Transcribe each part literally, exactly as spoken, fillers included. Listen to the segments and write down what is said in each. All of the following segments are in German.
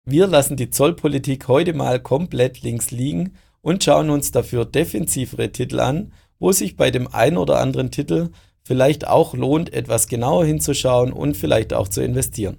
Wir lassen die Zollpolitik heute mal komplett links liegen und schauen uns dafür defensivere Titel an, wo sich bei dem einen oder anderen Titel vielleicht auch lohnt, etwas genauer hinzuschauen und vielleicht auch zu investieren.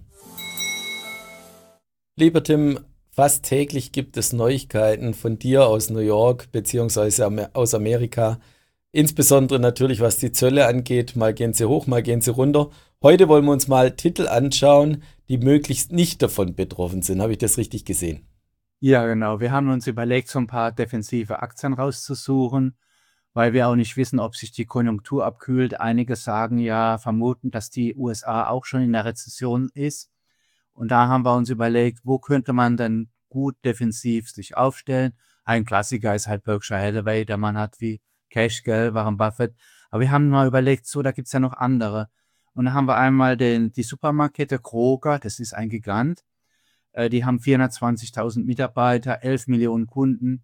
Lieber Tim, fast täglich gibt es Neuigkeiten von dir aus New York bzw. aus Amerika. Insbesondere natürlich, was die Zölle angeht. Mal gehen sie hoch, mal gehen sie runter. Heute wollen wir uns mal Titel anschauen, die möglichst nicht davon betroffen sind. Habe ich das richtig gesehen? Ja, genau. Wir haben uns überlegt, so ein paar defensive Aktien rauszusuchen, weil wir auch nicht wissen, ob sich die Konjunktur abkühlt. Einige sagen ja, vermuten, dass die U S A auch schon in der Rezession ist. Und da haben wir uns überlegt, wo könnte man denn gut defensiv sich aufstellen? Ein Klassiker ist halt Berkshire Hathaway, der Mann hat wie Cash, gell, Warren Buffett. Aber wir haben mal überlegt, so, da gibt's ja noch andere. Und da haben wir einmal den, die Supermarktkette Kroger, das ist ein Gigant. Äh, die haben vierhundertzwanzigtausend Mitarbeiter, elf Millionen Kunden.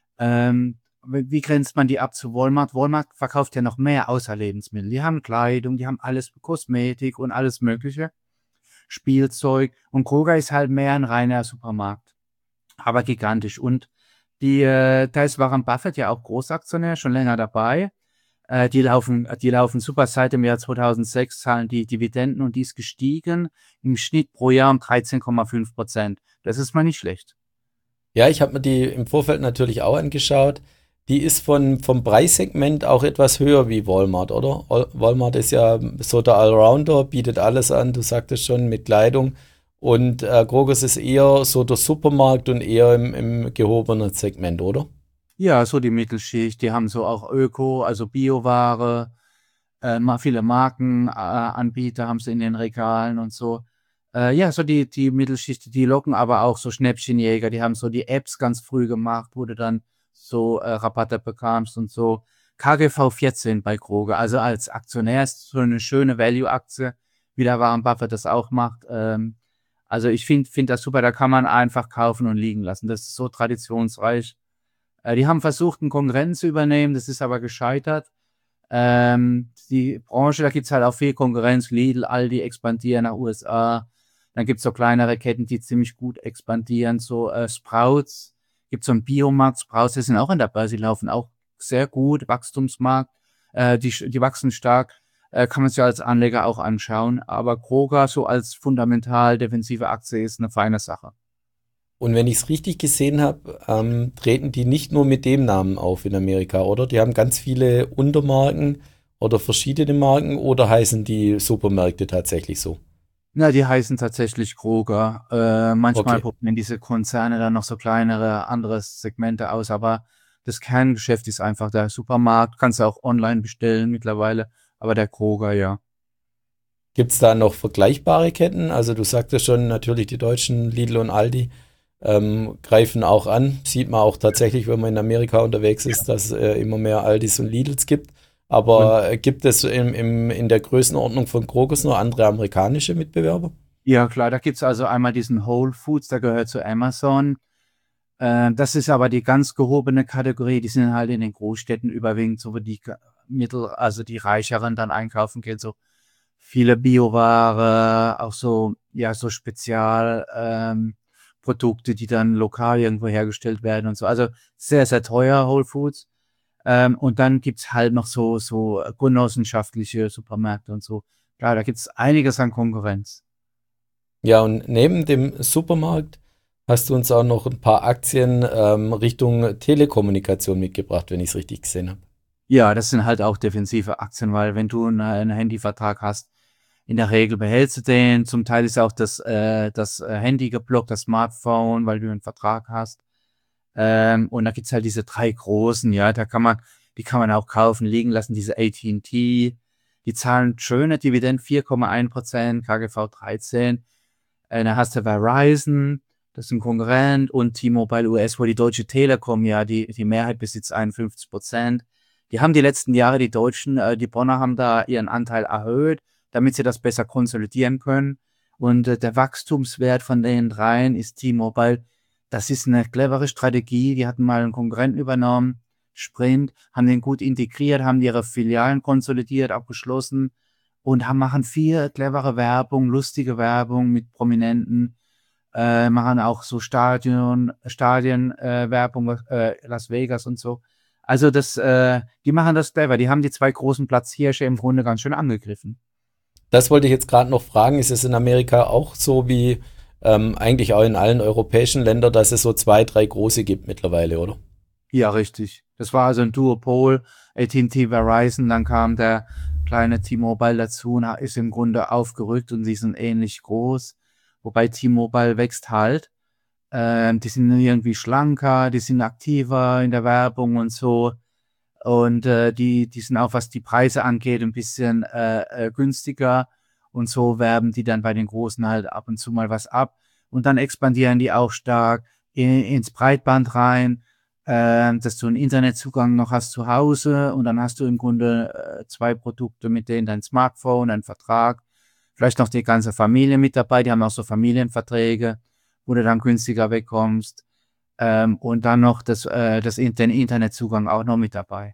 Ähm, wie wie grenzt man die ab zu Walmart? Walmart verkauft ja noch mehr außer Lebensmittel. Die haben Kleidung, die haben alles, Kosmetik und alles Mögliche, Spielzeug. Und Kroger ist halt mehr ein reiner Supermarkt, aber gigantisch. Und die, äh, da ist Warren Buffett ja auch Großaktionär, schon länger dabei. Äh, die laufen, die laufen super seit dem Jahr zweitausendsechs, zahlen die Dividenden und die ist gestiegen im Schnitt pro Jahr um dreizehn Komma fünf Prozent. Das ist mal nicht schlecht. Ja, ich habe mir die im Vorfeld natürlich auch angeschaut. Die ist von, vom Preissegment auch etwas höher wie Walmart, oder? Al- Walmart ist ja so der Allrounder, bietet alles an, du sagtest schon, mit Kleidung. Und äh, Krogers ist eher so der Supermarkt und eher im, im gehobenen Segment, oder? Ja, so die Mittelschicht, die haben so auch Öko, also Bioware, äh, ma- viele Markenanbieter äh, Anbieter haben sie in den Regalen und so. Äh, ja, so die, die Mittelschicht, die locken aber auch so Schnäppchenjäger, die haben so die Apps ganz früh gemacht, wo du dann so äh, Rabatte bekamst und so. K G V vierzehn bei Kroger, also als Aktionär ist so eine schöne Value-Aktie, wie der Warren Buffett das auch macht. Ähm, also ich finde find find das super, da kann man einfach kaufen und liegen lassen. Das ist so traditionsreich. Äh, die haben versucht, einen Konkurrenten zu übernehmen, das ist aber gescheitert. Ähm, die Branche, da gibt's halt auch viel Konkurrenz. Lidl, Aldi expandieren nach U S A. Dann gibt's so kleinere Ketten, die ziemlich gut expandieren. So äh, Sprouts, gibt's so einen Biomarkt. Sprouts, die sind auch an der Börse, die laufen auch sehr gut. Wachstumsmarkt, äh, die, die wachsen stark. Äh, kann man sich als Anleger auch anschauen. Aber Kroger so als fundamental defensive Aktie ist eine feine Sache. Und wenn ich es richtig gesehen habe, ähm, treten die nicht nur mit dem Namen auf in Amerika, oder? Die haben ganz viele Untermarken oder verschiedene Marken oder heißen die Supermärkte tatsächlich so? Na, die heißen tatsächlich Kroger. Äh, manchmal Okay. probieren diese Konzerne dann noch so kleinere andere Segmente aus, aber das Kerngeschäft ist einfach der Supermarkt. Kannst du auch online bestellen mittlerweile, aber der Kroger, ja. Gibt es da noch vergleichbare Ketten? Also du sagtest schon, natürlich die deutschen Lidl und Aldi ähm, greifen auch an. Sieht man auch tatsächlich, wenn man in Amerika unterwegs ist, dass es äh, immer mehr Aldis und Lidls gibt. Und Aber äh, gibt es im, im, in der Größenordnung von Krogers noch andere amerikanische Mitbewerber? ja, klar, da gibt's also einmal diesen Whole Foods, der gehört zu Amazon. Äh, das ist aber die ganz gehobene Kategorie. Die sind halt in den Großstädten überwiegend so, wo die Ka- Mittel, also die Reicheren dann einkaufen gehen, so viele Bioware, auch so, ja, so Spezial, ähm, Produkte, die dann lokal irgendwo hergestellt werden und so. Also sehr, sehr teuer, Whole Foods. Ähm, und dann gibt's halt noch so, so genossenschaftliche Supermärkte und so. Klar, da gibt's einiges an Konkurrenz. Ja, und neben dem Supermarkt hast du uns auch noch ein paar Aktien ähm, Richtung Telekommunikation mitgebracht, wenn ich es richtig gesehen habe. Ja, das sind halt auch defensive Aktien, weil wenn du einen, einen Handyvertrag hast, in der Regel behältst du den. Zum Teil ist auch das, äh, das äh, Handy geblockt, das Smartphone, weil du einen Vertrag hast. Ähm, und da gibt's halt diese drei großen, ja, da kann man, die kann man auch kaufen, liegen lassen, diese A T und T. Die zahlen schöne Dividenden, vier Komma eins Prozent, K G V dreizehn. Äh, dann hast du Verizon, das ist ein Konkurrent, und T-Mobile U S, wo die Deutsche Telekom ja die, die Mehrheit besitzt, einundfünfzig Prozent. Die haben die letzten Jahre, die Deutschen, äh, die Bonner haben da ihren Anteil erhöht, damit sie das besser konsolidieren können. Und äh, der Wachstumswert von den dreien ist T-Mobile. Das ist eine clevere Strategie. Die hatten mal einen Konkurrenten übernommen, Sprint, haben den gut integriert, haben ihre Filialen konsolidiert, auch geschlossen und haben, machen viel clevere Werbung, lustige Werbung mit Prominenten. äh, machen auch so Stadion, Stadien, äh, Werbung, äh, Las Vegas und so. Also das, äh, die machen das clever. Die haben die zwei großen Platzhirsche im Grunde ganz schön angegriffen. Das wollte ich jetzt gerade noch fragen. Ist es in Amerika auch so wie ähm, eigentlich auch in allen europäischen Ländern, dass es so zwei, drei große gibt mittlerweile, oder? Ja, richtig. Das war also ein Duopol, A T and T, Verizon, dann kam der kleine T-Mobile dazu und ist im Grunde aufgerückt und die sind ähnlich groß. Wobei T-Mobile wächst halt. Ähm, die sind irgendwie schlanker, die sind aktiver in der Werbung und so. Und äh, die, die sind auch, was die Preise angeht, ein bisschen äh, äh, günstiger. Und so werben die dann bei den Großen halt ab und zu mal was ab. Und dann expandieren die auch stark in, ins Breitband rein, äh, dass du einen Internetzugang noch hast zu Hause. Und dann hast du im Grunde äh, zwei Produkte, mit denen dein Smartphone, ein Vertrag, vielleicht noch die ganze Familie mit dabei. Die haben auch so Familienverträge, wo du dann günstiger wegkommst. Ähm, und dann noch das, äh, das, In- den Internetzugang auch noch mit dabei.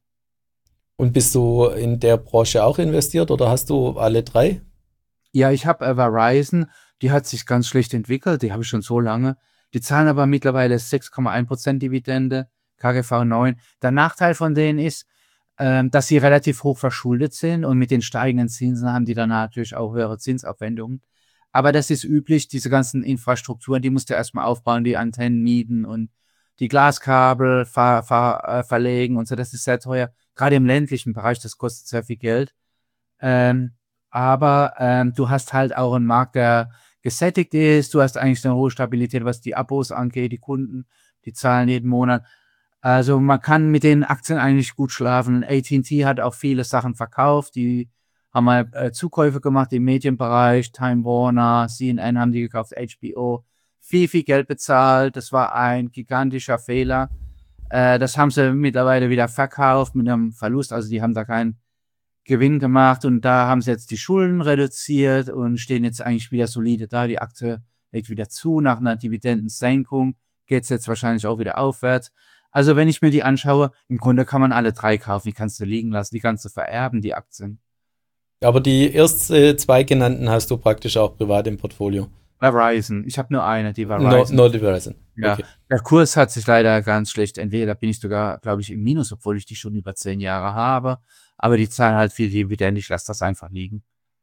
Und bist du in der Branche auch investiert oder hast du alle drei? Ja, ich habe äh, Verizon, die hat sich ganz schlecht entwickelt, die habe ich schon so lange. Die zahlen aber mittlerweile sechs Komma eins Prozent Dividende, K G V neun. Der Nachteil von denen ist, ähm, dass sie relativ hoch verschuldet sind und mit den steigenden Zinsen haben die dann natürlich auch höhere Zinsaufwendungen. Aber das ist üblich, diese ganzen Infrastrukturen, die musst du erstmal aufbauen, die Antennen mieten und die Glaskabel ver, ver, äh, verlegen und so. Das ist sehr teuer. Gerade im ländlichen Bereich, das kostet sehr viel Geld. Ähm, aber ähm, du hast halt auch einen Markt, der gesättigt ist. Du hast eigentlich eine hohe Stabilität, was die Abos angeht, die Kunden, die zahlen jeden Monat. Also man kann mit den Aktien eigentlich gut schlafen. A T and T hat auch viele Sachen verkauft. Die haben mal äh, Zukäufe gemacht im Medienbereich. Time Warner, C N N haben die gekauft, H B O. Viel, viel Geld bezahlt. Das war ein gigantischer Fehler. Äh, das haben sie mittlerweile wieder verkauft mit einem Verlust. Also die haben da keinen Gewinn gemacht und da haben sie jetzt die Schulden reduziert und stehen jetzt eigentlich wieder solide da. Die Aktie legt wieder zu. Nach einer Dividendensenkung geht es jetzt wahrscheinlich auch wieder aufwärts. Also wenn ich mir die anschaue, im Grunde kann man alle drei kaufen. Die kannst du liegen lassen, die kannst du vererben, die Aktien. Aber die ersten zwei genannten hast du praktisch auch privat im Portfolio. Verizon, ich habe nur eine, die No, Verizon. no Verizon. Ja, Okay. der Kurs hat sich leider ganz schlecht entwickelt. Da bin ich sogar, glaube ich, im Minus, obwohl ich die schon über zehn Jahre habe. Aber die zahlen halt viel Dividende. Ich lasse das einfach liegen.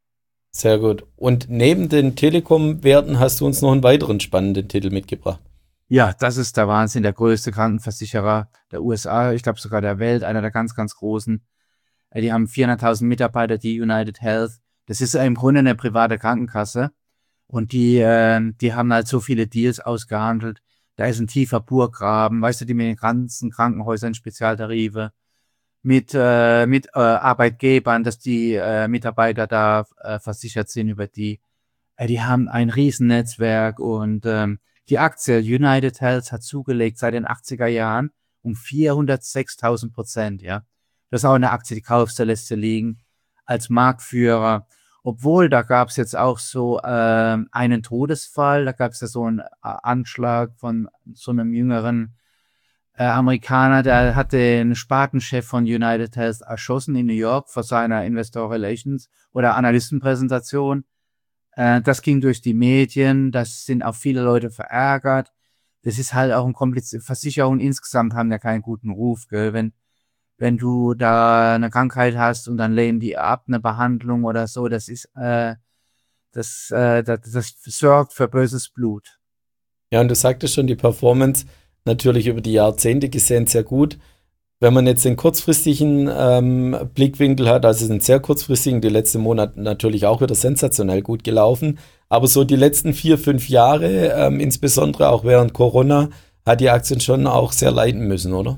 Sehr gut. Und neben den Telekom-Werten hast du uns noch einen weiteren spannenden Titel mitgebracht. Ja, das ist der Wahnsinn. Der größte Krankenversicherer der U S A, ich glaube sogar der Welt, einer der ganz, ganz großen. Äh, Die haben vierhunderttausend Mitarbeiter, die United Health. Das ist im Grunde eine private Krankenkasse. Und die, äh, die haben halt so viele Deals ausgehandelt. Da ist ein tiefer Burggraben, weißt du, die mit den ganzen Krankenhäusern Spezialtarife, mit, äh, mit äh, Arbeitgebern, dass die äh, Mitarbeiter da äh, versichert sind über die. Äh, die haben ein Riesennetzwerk und ähm, die Aktie United Health hat zugelegt seit den achtziger Jahren um vierhundertsechstausend Prozent, ja. Das ist auch eine Aktie, die kaufst du, lässt sie liegen als Marktführer. Obwohl, da gab es jetzt auch so ähm, einen Todesfall, da gab es ja so einen äh, Anschlag von so einem jüngeren äh, Amerikaner, der hatte einen Spartenchef von United Health erschossen in New York vor seiner Investor Relations oder Analystenpräsentation. Äh, das ging durch die Medien, das sind auch viele Leute verärgert. Das ist halt auch ein kompliziert. Versicherungen insgesamt haben ja keinen guten Ruf, gell? Wenn, wenn du da eine Krankheit hast und dann lehnen die ab, eine Behandlung oder so, das ist, äh, das, äh, das, das sorgt für böses Blut. Ja, und du sagtest schon, die Performance natürlich über die Jahrzehnte gesehen sehr gut. Wenn man jetzt den kurzfristigen ähm, Blickwinkel hat, also den sehr kurzfristigen, die letzten Monate natürlich auch wieder sensationell gut gelaufen, aber so die letzten vier, fünf Jahre, ähm, insbesondere auch während Corona, hat die Aktien schon auch sehr leiden müssen, oder?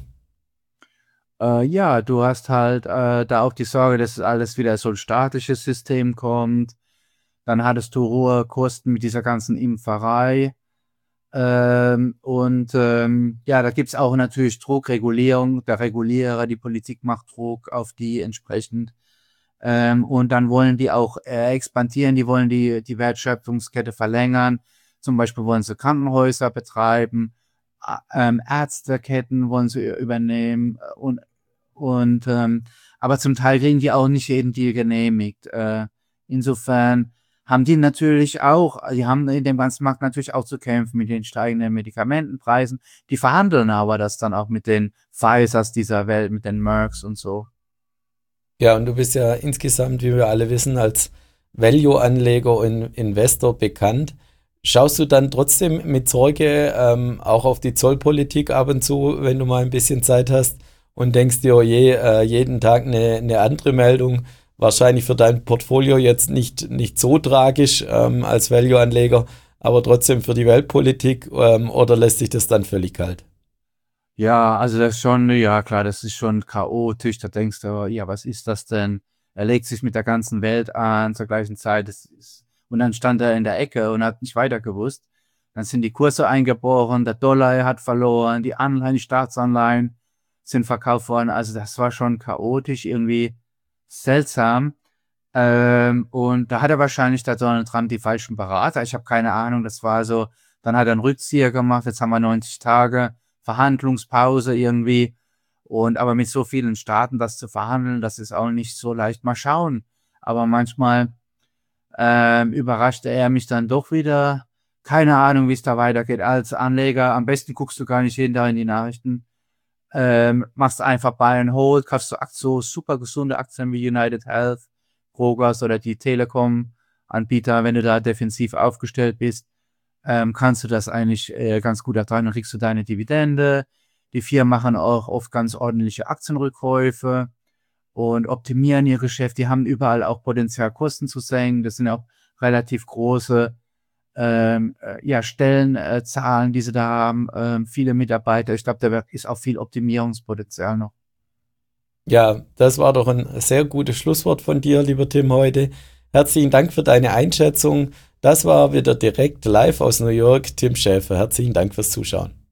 Äh, ja, du hast halt äh, da auch die Sorge, dass alles wieder so ein staatliches System kommt. Dann hattest du hohe Kosten mit dieser ganzen Impferei. Ähm, und ähm, ja, da gibt's auch natürlich Druck, Regulierung, der Regulierer, die Politik macht Druck auf die entsprechend. Ähm, und dann wollen die auch äh, expandieren, die wollen die, die Wertschöpfungskette verlängern. Zum Beispiel wollen sie Krankenhäuser betreiben, Ä- ähm, Ärzteketten wollen sie übernehmen und, und ähm, aber zum Teil kriegen die auch nicht jeden Deal genehmigt. Äh, insofern haben die natürlich auch, die haben in dem ganzen Markt natürlich auch zu kämpfen mit den steigenden Medikamentenpreisen. Die verhandeln aber das dann auch mit den Pfizers dieser Welt, mit den Mercks und so. Ja, und du bist ja insgesamt, wie wir alle wissen, als Value-Anleger und Investor bekannt. Schaust du dann trotzdem mit Sorge ähm, auch auf die Zollpolitik ab und zu, wenn du mal ein bisschen Zeit hast und denkst dir, oh je, äh, jeden Tag eine, eine andere Meldung, wahrscheinlich für dein Portfolio jetzt nicht, nicht so tragisch ähm, als Value-Anleger, aber trotzdem für die Weltpolitik, ähm, oder lässt sich das dann völlig kalt? Ja, also das ist schon, ja klar, das ist schon chaotisch. Da denkst du, ja, was ist das denn? Er legt sich mit der ganzen Welt an zur gleichen Zeit. Das ist, und dann stand er in der Ecke und hat nicht weiter gewusst. Dann sind die Kurse eingebrochen, der Dollar hat verloren, die Anleihen, die Staatsanleihen sind verkauft worden. Also das war schon chaotisch, irgendwie seltsam. Ähm, und da hat er wahrscheinlich der Donald Trump die falschen Berater. Ich habe keine Ahnung, das war so, dann hat er einen Rückzieher gemacht, jetzt haben wir neunzig Tage Verhandlungspause irgendwie. Und aber mit so vielen Staaten das zu verhandeln, das ist auch nicht so leicht. Mal schauen. Aber manchmal ähm, überraschte er mich dann doch wieder. Keine Ahnung, wie es da weitergeht. Als Anleger, am besten guckst du gar nicht jeden Tag in die Nachrichten. Ähm, machst einfach Buy and Hold, kaufst du Aktien, so super gesunde Aktien wie United Health, Progress oder die Telekom-Anbieter. Wenn du da defensiv aufgestellt bist, ähm, kannst du das eigentlich äh, ganz gut ertragen. Dann kriegst du deine Dividende. Die Firmen machen auch oft ganz ordentliche Aktienrückkäufe und optimieren ihr Geschäft. Die haben überall auch Potenzial, Kosten zu senken. Das sind auch relativ große ähm, äh, ja, Stellenzahlen, die sie da haben. Ähm, viele Mitarbeiter. Ich glaube, da ist auch viel Optimierungspotenzial noch. Ja, das war doch ein sehr gutes Schlusswort von dir, lieber Tim, heute. Herzlichen Dank für deine Einschätzung. Das war wieder direkt live aus New York, Tim Schäfer. Herzlichen Dank fürs Zuschauen.